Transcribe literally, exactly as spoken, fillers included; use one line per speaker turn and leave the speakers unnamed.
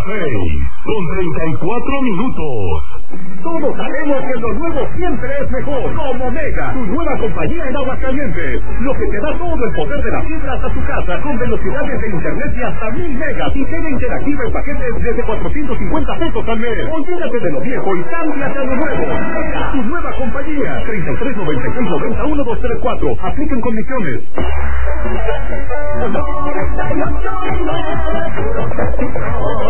seis, con treinta y cuatro minutos.
Todos sabemos que lo nuevo siempre es mejor. Como Mega, tu nueva compañía en Aguascalientes. Lo que te da todo el poder de las fibras a tu casa, con velocidades de internet de hasta mil megas y tele interactiva en paquetes desde cuatrocientos cincuenta pesos al mes. Olvídate de lo viejo y cámbiate a lo nuevo. Mega, tu nueva compañía. treinta y tres noventa y seis noventa uno dos tres cuatro. Apliquen condiciones.